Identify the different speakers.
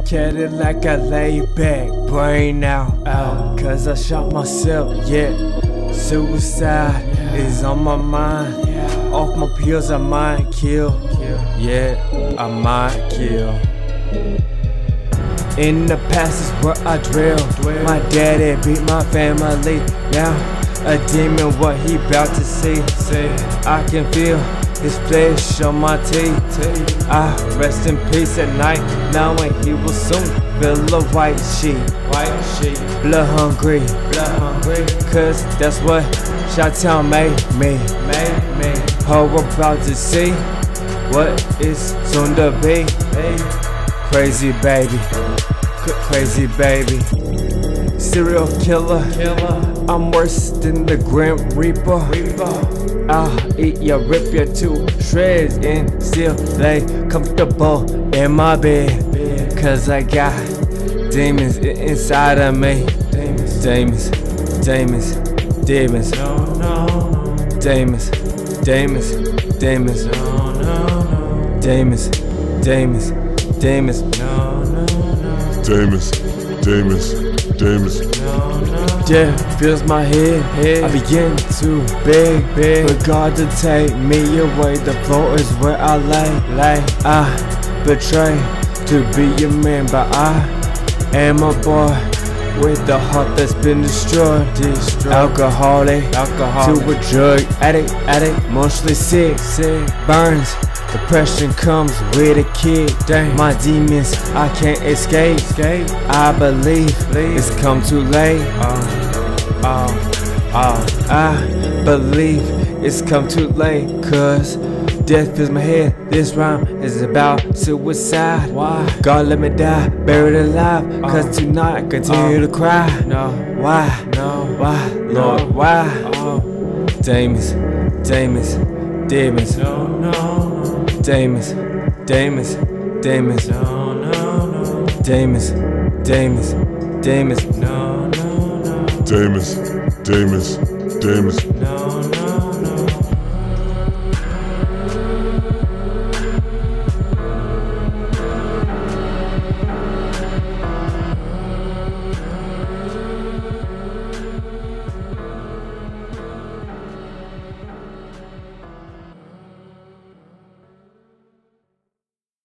Speaker 1: Cadillac, I lay back, brain out, cause I shot myself, yeah. Suicide is on my mind. Off my pills, I might kill. Yeah, I might kill. In the past is where I dwell. My daddy beat my family. Now a demon, what he bout to see. I can feel his flesh on my teeth. I rest in peace at night, knowing he will soon feel a white sheet. Blood hungry, cause that's what Chi-Town made me. How about to see what is soon to be. Crazy baby, crazy baby. Serial killer, I'm worse than the Grim Reaper. I'll eat ya, rip ya to shreds and still lay comfortable in my bed. Cause I got demons inside of me. Demons, demons, demons, demons, demons, demons, demons, demons, demons,
Speaker 2: Damus,
Speaker 1: death fills my head. I begin to beg for God to take me away. The floor is where I lay. I betray to be your man, but I am a boy with a heart that's been destroyed. Alcoholic to a drug addict, emotionally sick, burns. Depression comes with a kid. My demons I can't escape. I believe it's come too late. I believe it's come too late, cause death fills my head. This rhyme is about suicide. Why? God let me die, buried alive. Cause tonight I continue to cry. Why? Lord, why? Demons, demons, demons. Demons, demons, demons. Demons, demons, demons.
Speaker 2: Damus.